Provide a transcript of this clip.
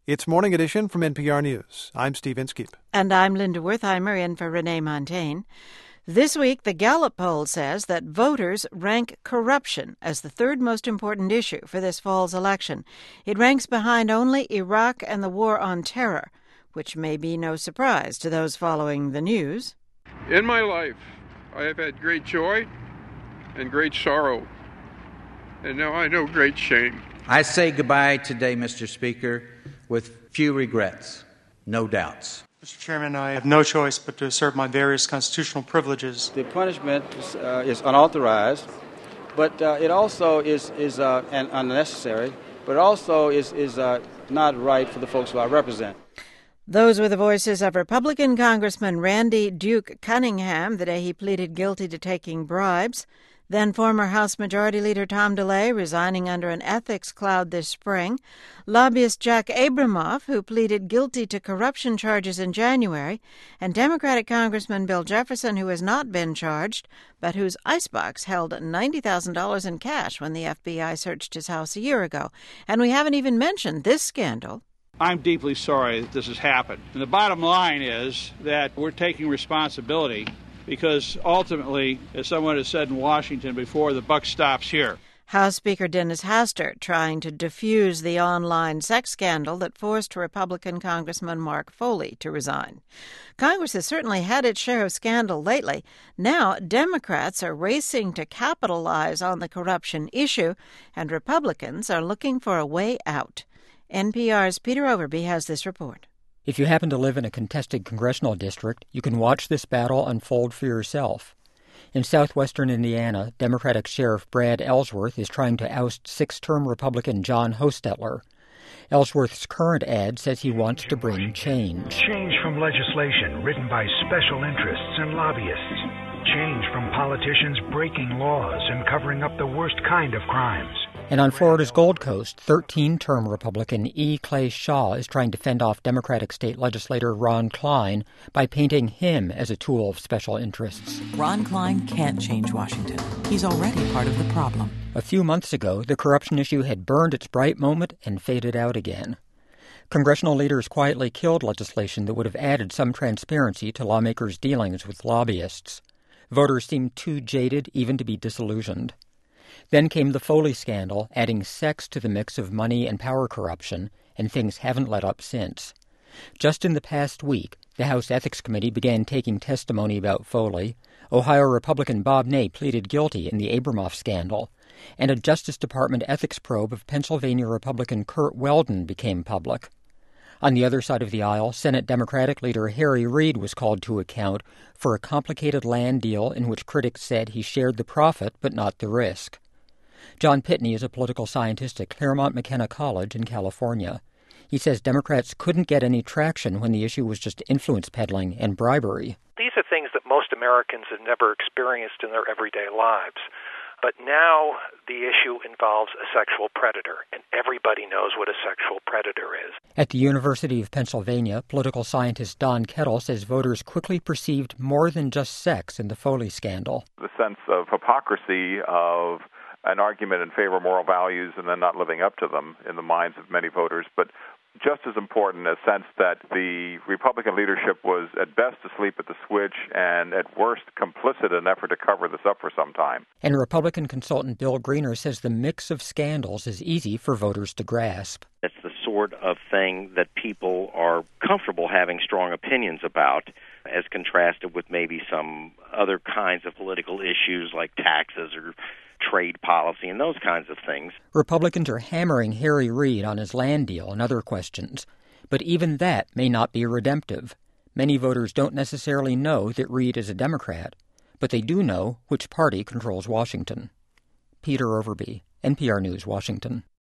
It's Morning Edition from NPR News. I'm Steve Inskeep. And I'm Linda Wertheimer in for Renee Montaigne. This week, the Gallup poll says that voters rank corruption as the third most important issue for this fall's election. It ranks behind only Iraq and the war on terror, which may be no surprise to those following the news. In my life, I have had great joy and great sorrow, and now I know great shame. I say goodbye today, Mr. Speaker, with few regrets, no doubts. Mr. Chairman, I have no choice but to assert my various constitutional privileges. The punishment is unauthorized, but it also is unnecessary, but it also is not right for the folks who I represent. Those were the voices of Republican Congressman Randy Duke Cunningham the day he pleaded guilty to taking bribes. Then former House Majority Leader Tom DeLay resigning under an ethics cloud this spring. Lobbyist Jack Abramoff, who pleaded guilty to corruption charges in January. And Democratic Congressman Bill Jefferson, who has not been charged, but whose icebox held $90,000 in cash when the FBI searched his house a year ago. And we haven't even mentioned this scandal. I'm deeply sorry that this has happened. And the bottom line is that we're taking responsibility because ultimately, as someone has said in Washington before, the buck stops here. House Speaker Dennis Hastert trying to defuse the online sex scandal that forced Republican Congressman Mark Foley to resign. Congress has certainly had its share of scandal lately. Now, Democrats are racing to capitalize on the corruption issue, and Republicans are looking for a way out. NPR's Peter Overby has this report. If you happen to live in a contested congressional district, you can watch this battle unfold for yourself. In southwestern Indiana, Democratic Sheriff Brad Ellsworth is trying to oust six-term Republican John Hostetler. Ellsworth's current ad says he wants to bring change. Change from legislation written by special interests and lobbyists. Change from politicians breaking laws and covering up the worst kind of crimes. And on Florida's Gold Coast, 13-term Republican E. Clay Shaw is trying to fend off Democratic state legislator Ron Klein by painting him as a tool of special interests. Ron Klein can't change Washington. He's already part of the problem. A few months ago, the corruption issue had burned its bright moment and faded out again. Congressional leaders quietly killed legislation that would have added some transparency to lawmakers' dealings with lobbyists. Voters seemed too jaded even to be disillusioned. Then came the Foley scandal, adding sex to the mix of money and power corruption, and things haven't let up since. Just in the past week, the House Ethics Committee began taking testimony about Foley, Ohio Republican Bob Ney pleaded guilty in the Abramoff scandal, and a Justice Department ethics probe of Pennsylvania Republican Curt Weldon became public. On the other side of the aisle, Senate Democratic leader Harry Reid was called to account for a complicated land deal in which critics said he shared the profit but not the risk. John Pitney is a political scientist at Claremont McKenna College in California. He says Democrats couldn't get any traction when the issue was just influence peddling and bribery. These are things that most Americans have never experienced in their everyday lives. But now the issue involves a sexual predator, and everybody knows what a sexual predator is. At the University of Pennsylvania, political scientist Don Kettle says voters quickly perceived more than just sex in the Foley scandal. The sense of hypocrisy of an argument in favor of moral values and then not living up to them in the minds of many voters, but just as important, a sense that the Republican leadership was at best asleep at the switch and at worst complicit in an effort to cover this up for some time. And Republican consultant Bill Greener says the mix of scandals is easy for voters to grasp. It's the sort of thing that people are comfortable having strong opinions about, as contrasted with maybe some other kinds of political issues like taxes or trade policy and those kinds of things. Republicans are hammering Harry Reid on his land deal and other questions, but even that may not be redemptive. Many voters don't necessarily know that Reid is a Democrat, but they do know which party controls Washington. Peter Overby, NPR News, Washington.